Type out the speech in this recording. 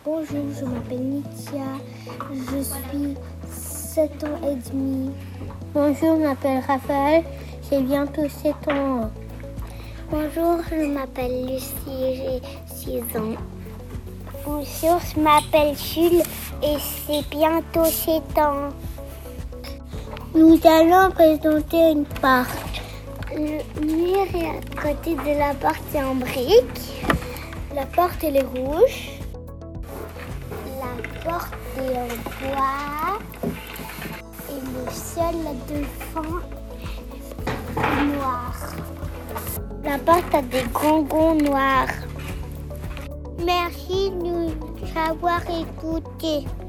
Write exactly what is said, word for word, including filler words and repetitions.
Bonjour, je m'appelle Nitia, je suis sept ans et demi. Bonjour, je m'appelle Raphaël, j'ai bientôt sept ans. Bonjour, je m'appelle Lucie, j'ai six ans. Bonjour, je m'appelle Jules et c'est bientôt sept ans. Nous allons présenter une porte. Le mur est à côté de la porte, c'est en brique. La porte, elle est rouge. La porte est en bois. Et le sol devant est noir. La porte a des gongons noirs. Merci de nous avoir écoutés.